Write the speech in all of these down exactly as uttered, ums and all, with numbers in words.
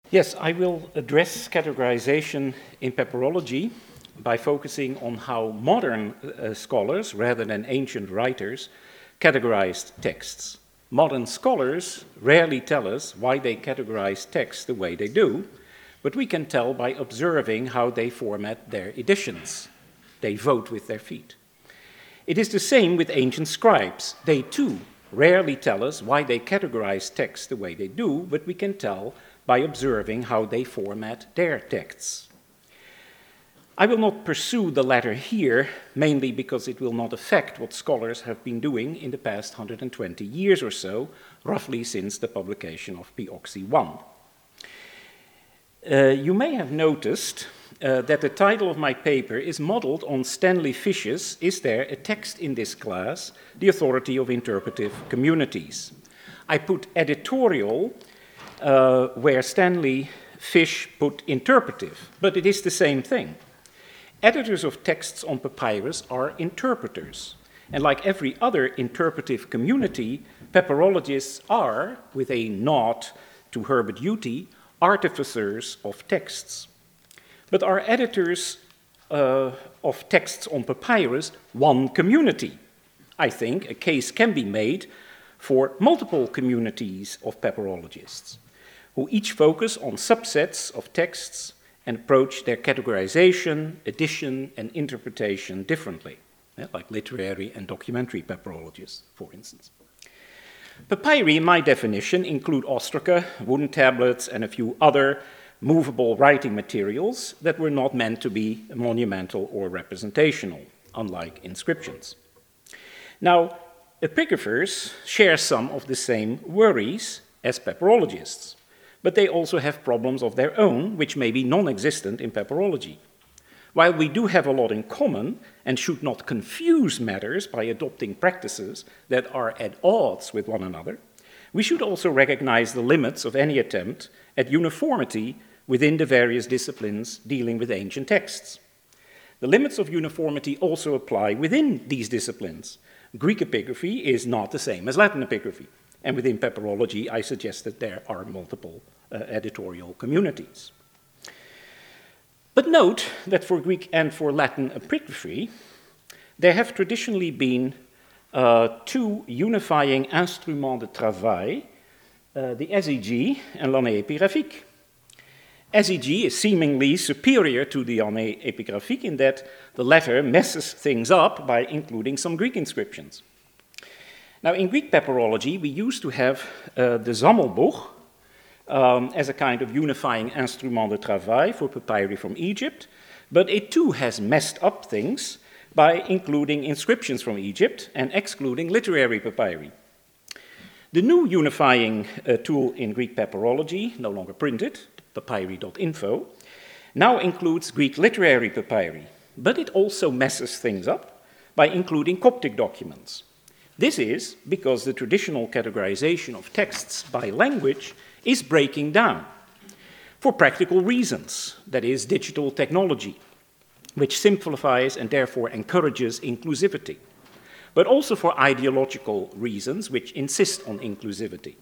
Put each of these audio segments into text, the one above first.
Yes, I will address categorization in papyrology by focusing on how modern uh, scholars, rather than ancient writers, categorized texts. Modern scholars rarely tell us why they categorize texts the way they do, but we can tell by observing how they format their editions. They vote with their feet. It is the same with ancient scribes. They too rarely tell us why they categorize texts the way they do, but we can tell by observing how they format their texts. I will not pursue the latter here, mainly because it will not affect what scholars have been doing in the past one hundred twenty years or so, roughly since the publication of P O X I one. Uh, you may have noticed uh, that the title of my paper is modeled on Stanley Fish's Is There a Text in This Class? The Authority of Interpretive Communities. I put editorial uh, where Stanley Fish put interpretive, but it is the same thing. Editors of texts on papyrus are interpreters, and like every other interpretive community, papyrologists are, with a nod to Herbert Utey, artificers of texts. But are editors uh, of texts on papyrus one community? I think a case can be made for multiple communities of papyrologists, who each focus on subsets of texts and approach their categorization, edition, and interpretation differently, yeah, like literary and documentary papyrologists, for instance. Papyri, in my definition, include ostraca, wooden tablets, and a few other movable writing materials that were not meant to be monumental or representational, unlike inscriptions. Now, epigraphers share some of the same worries as papyrologists, but they also have problems of their own, which may be non-existent in papyrology. While we do have a lot in common and should not confuse matters by adopting practices that are at odds with one another, we should also recognize the limits of any attempt at uniformity within the various disciplines dealing with ancient texts. The limits of uniformity also apply within these disciplines. Greek epigraphy is not the same as Latin epigraphy, and within papyrology I suggest that there are multiple uh, editorial communities. But note that for Greek and for Latin epigraphy, there have traditionally been uh, two unifying instruments de travail, uh, the S E G and l'année épigraphique. S E G is seemingly superior to the année épigraphique in that the latter messes things up by including some Greek inscriptions. Now, in Greek papyrology, we used to have uh, the Zammelbuch um, as a kind of unifying instrument de travail for papyri from Egypt, but it too has messed up things by including inscriptions from Egypt and excluding literary papyri. The new unifying uh, tool in Greek papyrology, no longer printed, papyri dot info, now includes Greek literary papyri, but it also messes things up by including Coptic documents. This is because the traditional categorization of texts by language is breaking down for practical reasons, that is, digital technology, which simplifies and therefore encourages inclusivity, but also for ideological reasons which insist on inclusivity.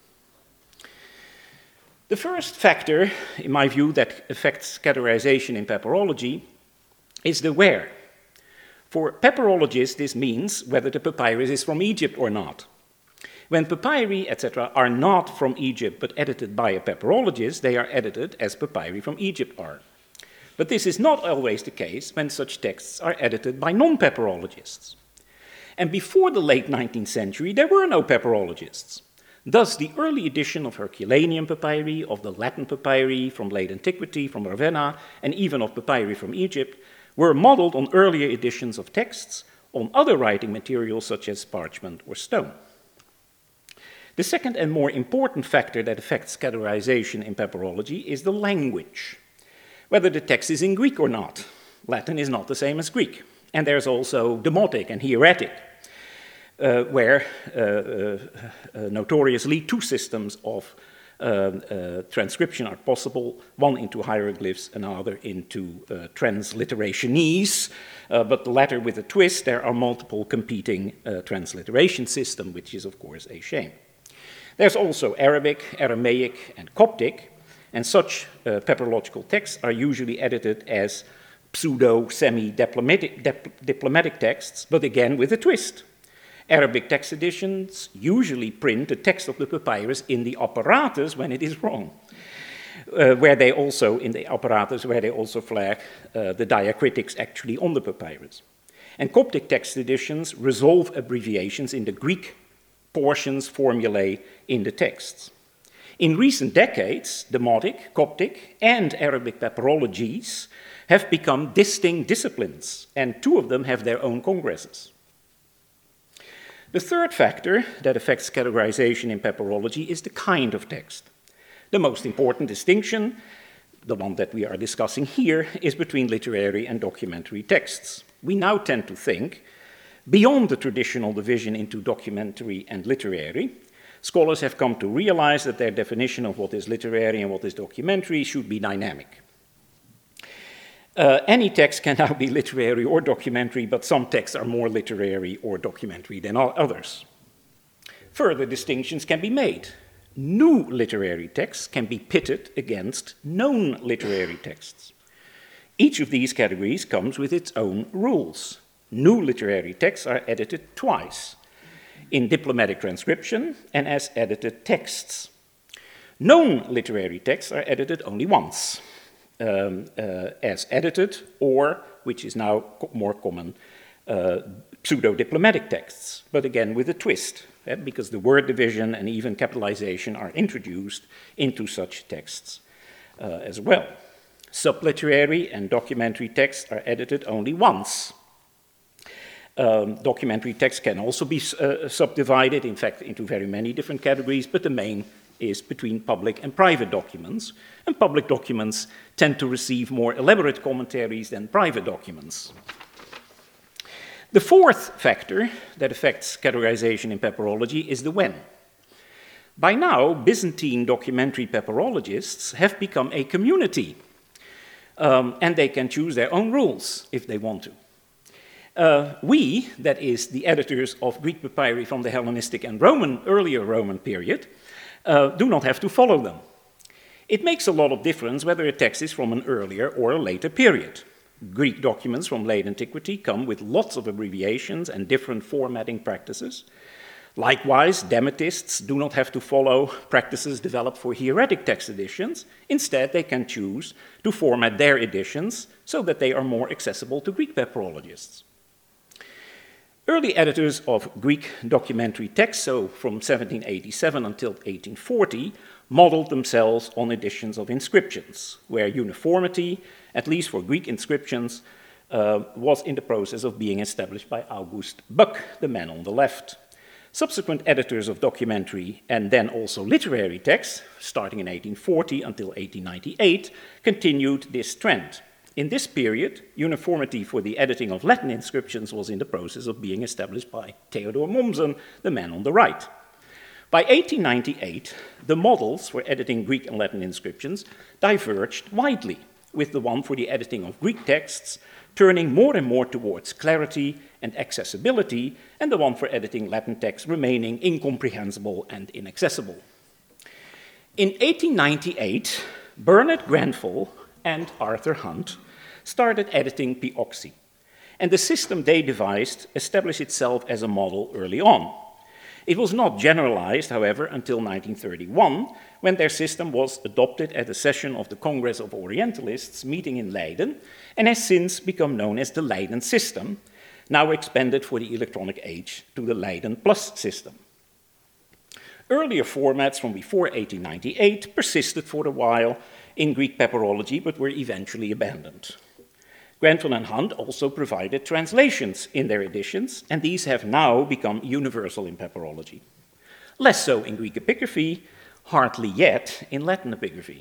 The first factor, in my view, that affects categorization in papyrology is the where. For papyrologists, this means whether the papyrus is from Egypt or not. When papyri, et cetera, are not from Egypt but edited by a papyrologist, they are edited as papyri from Egypt are. But this is not always the case when such texts are edited by non-papyrologists. And before the late nineteenth century, there were no papyrologists. Thus, the early edition of Herculaneum papyri, of the Latin papyri from late antiquity, from Ravenna, and even of papyri from Egypt, were modeled on earlier editions of texts on other writing materials such as parchment or stone. The second and more important factor that affects categorization in papyrology is the language, whether the text is in Greek or not. Latin is not the same as Greek. And there's also Demotic and Hieratic, uh, where uh, uh, uh, notoriously two systems of uh, uh, transcription are possible, one into hieroglyphs, another into uh, transliterationese, uh, but the latter with a twist. There are multiple competing uh, transliteration systems, which is of course a shame. There's also Arabic, Aramaic, and Coptic, And such uh, papyrological texts are usually edited as pseudo semi-diplomatic dip, diplomatic texts, but again with a twist. Arabic text editions usually print the text of the papyrus in the apparatus when it is wrong, uh, where they also, in the apparatus, where they also flag uh, the diacritics actually on the papyrus. And Coptic text editions resolve abbreviations in the Greek portions, formulae in the texts. In recent decades, Demotic, Coptic, and Arabic papyrologies have become distinct disciplines, and two of them have their own congresses. The third factor that affects categorization in papyrology is the kind of text. The most important distinction, the one that we are discussing here, is between literary and documentary texts. We now tend to think, beyond the traditional division into documentary and literary, scholars have come to realize that their definition of what is literary and what is documentary should be dynamic. Uh, any text can now be literary or documentary, but some texts are more literary or documentary than others. Further distinctions can be made. New literary texts can be pitted against known literary texts. Each of these categories comes with its own rules. New literary texts are edited twice, in diplomatic transcription and as edited texts. Known literary texts are edited only once. Um, uh, as edited, or, which is now co more common, uh, pseudo-diplomatic texts, but again with a twist, eh, because the word division and even capitalization are introduced into such texts uh, as well. Subliterary and documentary texts are edited only once. Um, documentary texts can also be uh, subdivided, in fact, into very many different categories, but the main is between public and private documents, and public documents tend to receive more elaborate commentaries than private documents. The fourth factor that affects categorization in papyrology is the when. By now, Byzantine documentary papyrologists have become a community, um, and they can choose their own rules if they want to. Uh, we, that is, the editors of Greek papyri from the Hellenistic and Roman, earlier Roman period, Uh, do not have to follow them. It makes a lot of difference whether a text is from an earlier or a later period. Greek documents from late antiquity come with lots of abbreviations and different formatting practices. Likewise, Demetists do not have to follow practices developed for hieratic text editions. Instead, they can choose to format their editions so that they are more accessible to Greek papyrologists. Early editors of Greek documentary texts, so from seventeen eighty-seven until eighteen forty, modeled themselves on editions of inscriptions, where uniformity, at least for Greek inscriptions, uh, was in the process of being established by August Buck, the man on the left. Subsequent editors of documentary and then also literary texts, starting in eighteen forty until eighteen ninety-eight, continued this trend. In this period, uniformity for the editing of Latin inscriptions was in the process of being established by Theodor Mommsen, the man on the right. By eighteen ninety-eight, the models for editing Greek and Latin inscriptions diverged widely, with the one for the editing of Greek texts turning more and more towards clarity and accessibility, and the one for editing Latin texts remaining incomprehensible and inaccessible. In eighteen ninety-eight, Bernard Grenfell and Arthur Hunt started editing P O X I, and the system they devised established itself as a model early on. It was not generalized, however, until nineteen thirty-one, when their system was adopted at a session of the Congress of Orientalists meeting in Leiden, and has since become known as the Leiden system, now expanded for the electronic age to the Leiden Plus system. Earlier formats from before eighteen ninety-eight persisted for a while in Greek papyrology, but were eventually abandoned. Grenfell and Hunt also provided translations in their editions, and these have now become universal in papyrology. Less so in Greek epigraphy, hardly yet in Latin epigraphy.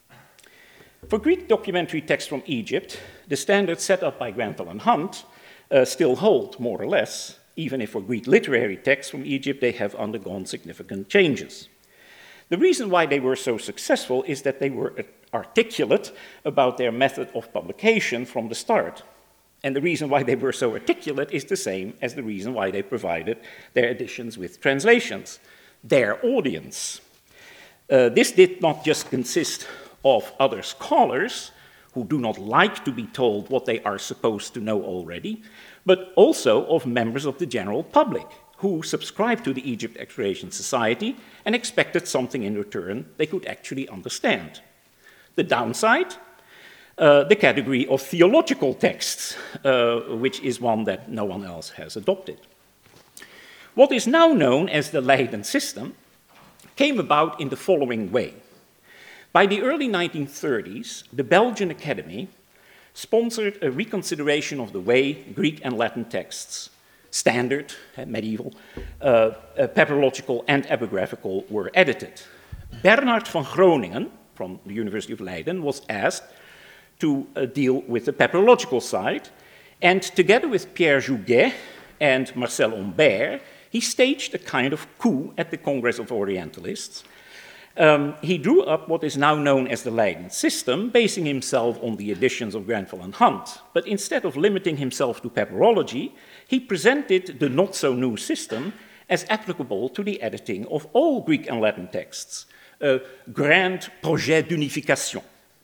For Greek documentary texts from Egypt, the standards set up by Grenfell and Hunt uh, still hold, more or less, even if for Greek literary texts from Egypt they have undergone significant changes. The reason why they were so successful is that they were articulate about their method of publication from the start. And the reason why they were so articulate is the same as the reason why they provided their editions with translations, their audience. Uh, this did not just consist of other scholars who do not like to be told what they are supposed to know already, but also of members of the general public who subscribed to the Egypt Exploration Society and expected something in return they could actually understand. The downside, uh, the category of theological texts, uh, which is one that no one else has adopted. What is now known as the Leiden system came about in the following way. By the early nineteen thirties, the Belgian Academy sponsored a reconsideration of the way Greek and Latin texts, standard, uh, medieval, uh, uh, papyrological and epigraphical, were edited. Bernhard van Groningen, from the University of Leiden, was asked to uh, deal with the papyrological side, and together with Pierre Jouguet and Marcel Humbert, he staged a kind of coup at the Congress of Orientalists. Um, he drew up what is now known as the Leiden system, basing himself on the editions of Grenfell and Hunt. But instead of limiting himself to papyrology, he presented the not-so-new system as applicable to the editing of all Greek and Latin texts, a grand projet d'unification.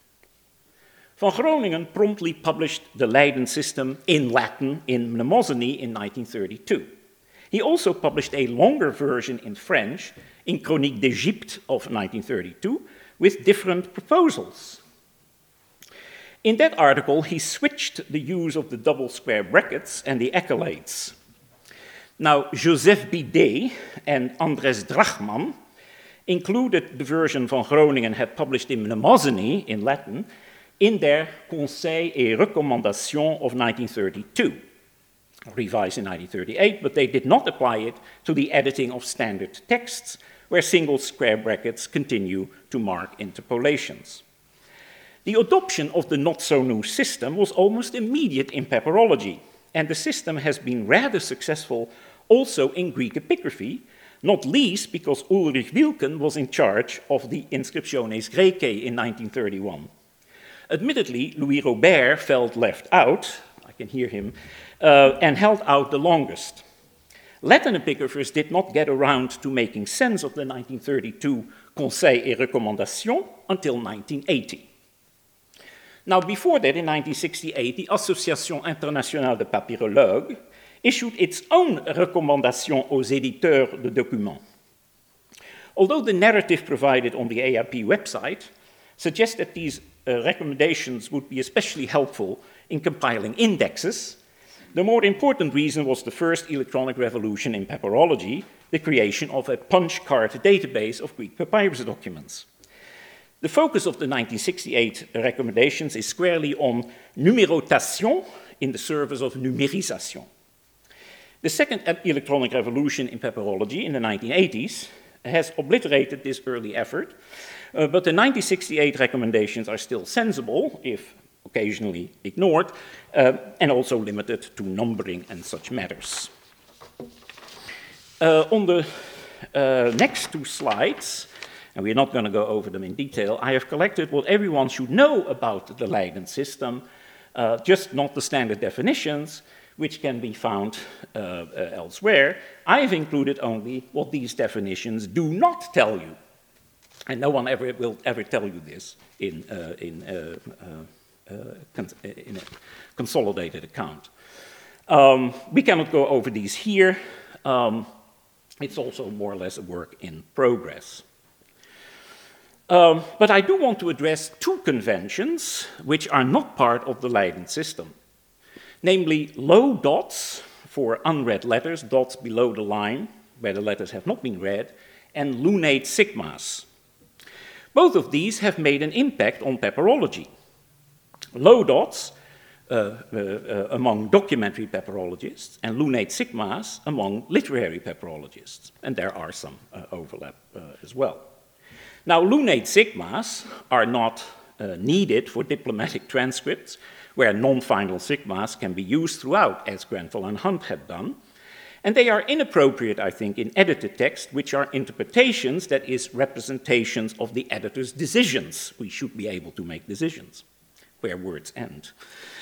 Van Groningen promptly published the Leiden system in Latin in Mnemosyne in nineteen thirty-two. He also published a longer version in French in Chronique d'Égypte of nineteen thirty-two with different proposals. In that article, he switched the use of the double square brackets and the accolades. Now, Joseph Bidet and Andres Drachman included the version Van Groningen had published in Mnemosyne in Latin in their Conseils et Recommandations of nineteen thirty-two. Revised in nineteen thirty-eight, but they did not apply it to the editing of standard texts, where single square brackets continue to mark interpolations. The adoption of the not-so-new system was almost immediate in papyrology, and the system has been rather successful also in Greek epigraphy, not least because Ulrich Wilken was in charge of the Inscriptiones Graecae in nineteen thirty-one. Admittedly, Louis Robert felt left out, I can hear him, uh, and held out the longest. Latin epigraphers did not get around to making sense of the nineteen thirty-two Conseils et Recommandations until nineteen eighty. Now, before that, in nineteen sixty-eight, the Association Internationale de Papyrologues issued its own Recommandations aux éditeurs de documents. Although the narrative provided on the A R P website suggests that these uh, recommendations would be especially helpful in compiling indexes, the more important reason was the first electronic revolution in papyrology, the creation of a punch card database of Greek papyrus documents. The focus of the nineteen sixty-eight recommendations is squarely on numérotation in the service of numérisation. The second electronic revolution in papyrology in the nineteen eighties has obliterated this early effort, uh, but the nineteen sixty-eight recommendations are still sensible, if occasionally ignored, uh, and also limited to numbering and such matters. Uh, on the uh, next two slides, and we're not going to go over them in detail, I have collected what everyone should know about the Leiden system, uh, just not the standard definitions, which can be found uh, uh, elsewhere. I have included only what these definitions do not tell you. And no one ever will ever tell you this in, uh, in, uh, uh, uh, in a consolidated account. Um, we cannot go over these here. Um, it's also more or less a work in progress. Um, but I do want to address two conventions which are not part of the Leiden system. Namely, low dots for unread letters, dots below the line where the letters have not been read, and lunate sigmas. Both of these have made an impact on papyrology. Low dots uh, uh, uh, among documentary papyrologists, and lunate sigmas among literary papyrologists, and there are some uh, overlap uh, as well. Now, lunate sigmas are not uh, needed for diplomatic transcripts, where non-final sigmas can be used throughout, as Grenfell and Hunt had done. And they are inappropriate, I think, in edited text, which are interpretations, that is, representations of the editor's decisions. We should be able to make decisions, where words end.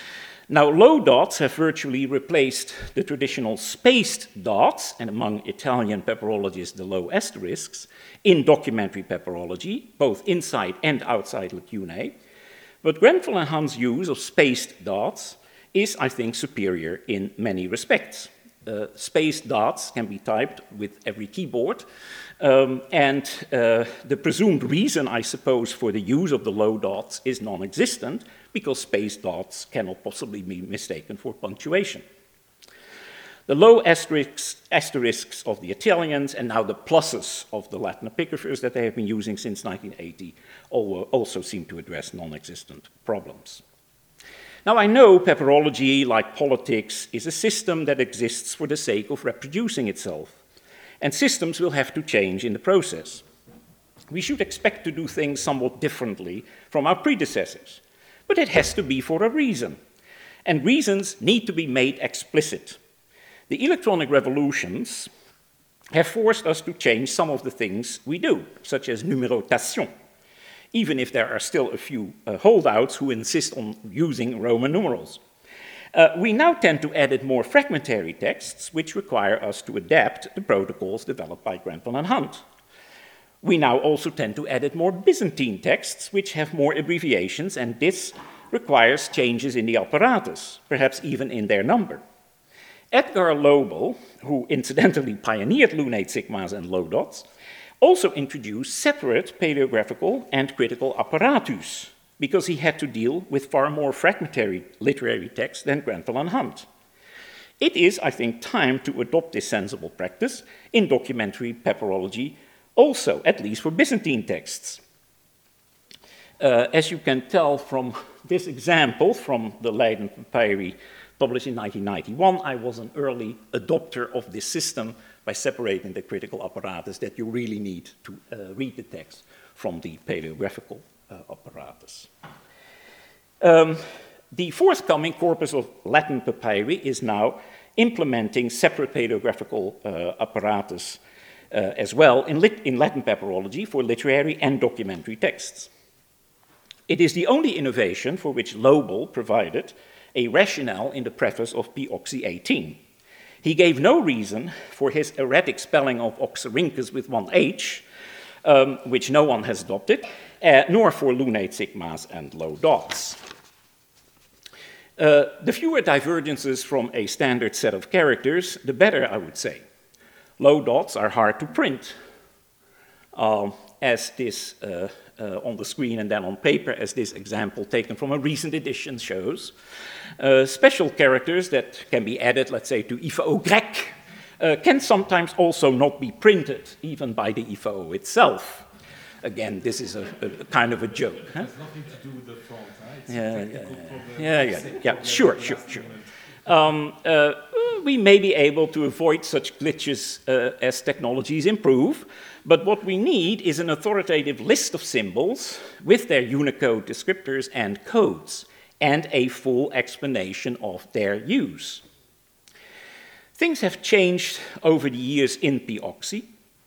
Now, low dots have virtually replaced the traditional spaced dots, and among Italian peperologists, the low asterisks, in documentary peperology, both inside and outside lacunae. But Grenfell and Hunt's use of spaced dots is, I think, superior in many respects. Uh, spaced dots can be typed with every keyboard, um, and uh, the presumed reason, I suppose, for the use of the low dots is non-existent, because spaced dots cannot possibly be mistaken for punctuation. The low asterisks, asterisks of the Italians and now the pluses of the Latin epigraphers that they have been using since nineteen eighty also seem to address non-existent problems. Now, I know peperology, like politics, is a system that exists for the sake of reproducing itself, and systems will have to change in the process. We should expect to do things somewhat differently from our predecessors, but it has to be for a reason, and reasons need to be made explicit. The electronic revolutions have forced us to change some of the things we do, such as numérotation, even if there are still a few uh, holdouts who insist on using Roman numerals. Uh, we now tend to edit more fragmentary texts, which require us to adapt the protocols developed by Grenfell and Hunt. We now also tend to edit more Byzantine texts, which have more abbreviations, and this requires changes in the apparatus, perhaps even in their number. Edgar Lobel, who incidentally pioneered lunate sigmas and low dots, also introduced separate paleographical and critical apparatus, because he had to deal with far more fragmentary literary texts than Grenfell and Hunt. It is, I think, time to adopt this sensible practice in documentary peperology also, at least for Byzantine texts. Uh, as you can tell from this example from the Leiden Papyri published in nineteen ninety-one, I was an early adopter of this system by separating the critical apparatus that you really need to uh, read the text from the paleographical uh, apparatus. Um, the forthcoming corpus of Latin papyri is now implementing separate paleographical uh, apparatus uh, as well in, lit in Latin peperology for literary and documentary texts. It is the only innovation for which Lobel provided a rationale in the preface of P. Oxy eighteen. He gave no reason for his erratic spelling of Oxyrhynchus with one H, um, which no one has adopted, uh, nor for lunate sigmas and low dots. Uh, the fewer divergences from a standard set of characters, the better, I would say. Low dots are hard to print, uh, as this uh, uh, on the screen and then on paper, as this example taken from a recent edition shows. Uh, special characters that can be added, let's say, to I F A O Grec, uh, can sometimes also not be printed, even by the I F A O itself. Again, this is a, a, a kind of a joke. Huh? It has nothing to do with the font, right? It's yeah, a yeah, yeah, yeah, yeah, yeah, sure, sure, sure. Um, uh, we may be able to avoid such glitches uh, as technologies improve, but what we need is an authoritative list of symbols with their Unicode descriptors and codes, and a full explanation of their use. Things have changed over the years in P. Oxy,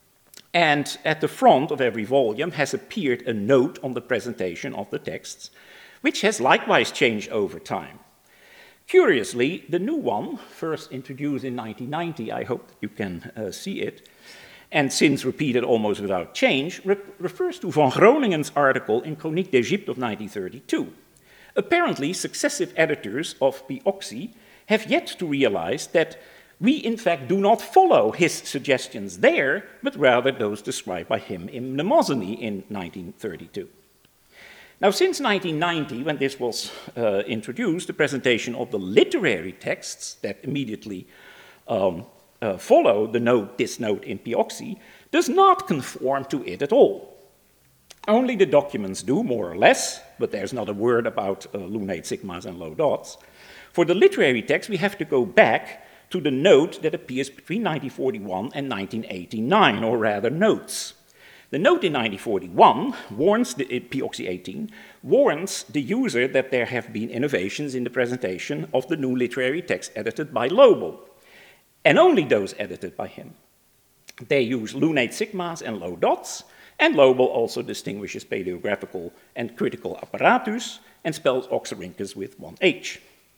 and at the front of every volume has appeared a note on the presentation of the texts, which has likewise changed over time. Curiously, the new one, first introduced in nineteen ninety, I hope that you can uh, see it, and since repeated almost without change, re refers to Van Groningen's article in Chronique d'Egypte of nineteen thirty-two. Apparently, successive editors of P. Oxy have yet to realize that we, in fact, do not follow his suggestions there, but rather those described by him in Mnemosyne in nineteen thirty-two. Now, since nineteen ninety, when this was uh, introduced, the presentation of the literary texts that immediately um, uh, follow the note, this note in P. Oxy does not conform to it at all. Only the documents do, more or less, but there's not a word about uh, lunate sigmas and low dots. For the literary text, we have to go back to the note that appears between nineteen forty-one and nineteen eighty-nine, or rather notes. The note in nineteen forty-one warns, the, P. Oxy eighteen, warns the user that there have been innovations in the presentation of the new literary text edited by Lobel, and only those edited by him. They use lunate sigmas and low dots, and Lobel also distinguishes paleographical and critical apparatus and spells Oxyrhynchus with one H.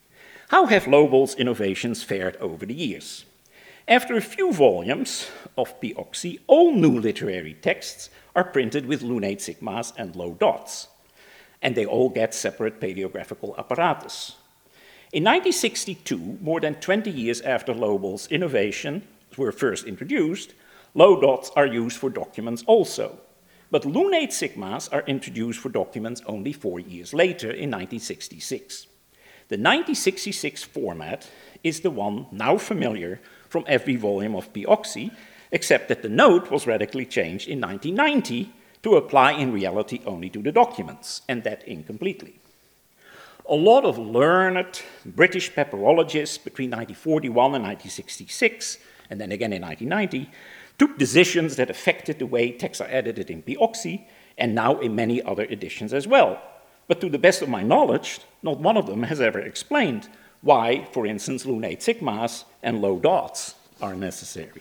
How have Lobel's innovations fared over the years? After a few volumes of P. Oxy, all new literary texts are printed with lunate sigmas and low dots, and they all get separate paleographical apparatus. In nineteen sixty-two, more than twenty years after Lobel's innovations were first introduced, low dots are used for documents also. But lunate sigmas are introduced for documents only four years later, in nineteen sixty-six. The nineteen sixty-six format is the one now familiar from every volume of P. Oxy, except that the note was radically changed in nineteen ninety to apply in reality only to the documents, and that incompletely. A lot of learned British papyrologists between nineteen forty-one and nineteen sixty-six, and then again in nineteen ninety, took decisions that affected the way texts are edited in P. Oxy, and now in many other editions as well. But to the best of my knowledge, not one of them has ever explained why, for instance, lunate sigmas and low dots are necessary.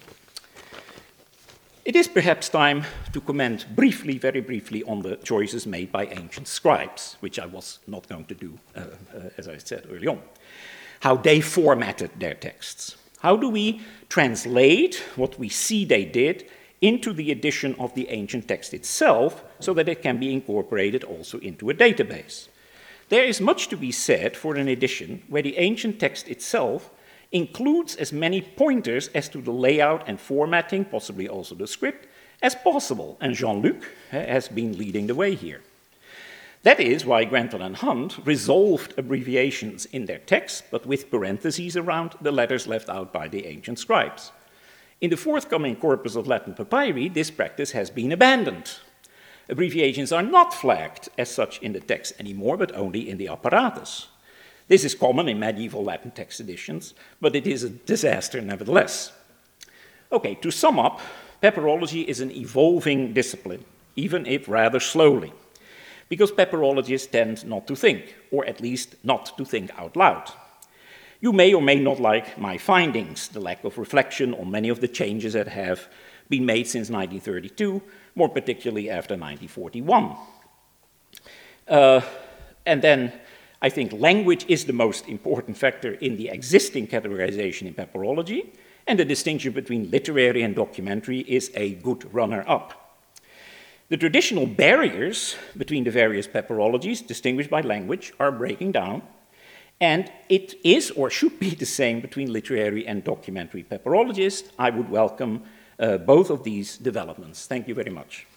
It is perhaps time to comment briefly, very briefly, on the choices made by ancient scribes, which I was not going to do, uh, uh, as I said early on. How they formatted their texts. How do we translate what we see they did into the edition of the ancient text itself so that it can be incorporated also into a database? There is much to be said for an edition where the ancient text itself includes as many pointers as to the layout and formatting, possibly also the script, as possible, and Jean-Luc has been leading the way here. That is why Grantham and Hunt resolved abbreviations in their text, but with parentheses around the letters left out by the ancient scribes. In the forthcoming corpus of Latin papyri, this practice has been abandoned. Abbreviations are not flagged as such in the text anymore, but only in the apparatus. This is common in medieval Latin text editions, but it is a disaster nevertheless. Okay, to sum up, papyrology is an evolving discipline, even if rather slowly, because papyrologists tend not to think, or at least not to think out loud. You may or may not like my findings, the lack of reflection on many of the changes that have been made since nineteen thirty-two, more particularly after nineteen forty-one. Uh, and then I think language is the most important factor in the existing categorization in papyrology, and the distinction between literary and documentary is a good runner-up. The traditional barriers between the various papyrologies, distinguished by language, are breaking down, and it is or should be the same between literary and documentary papyrologists. I would welcome uh, both of these developments. Thank you very much.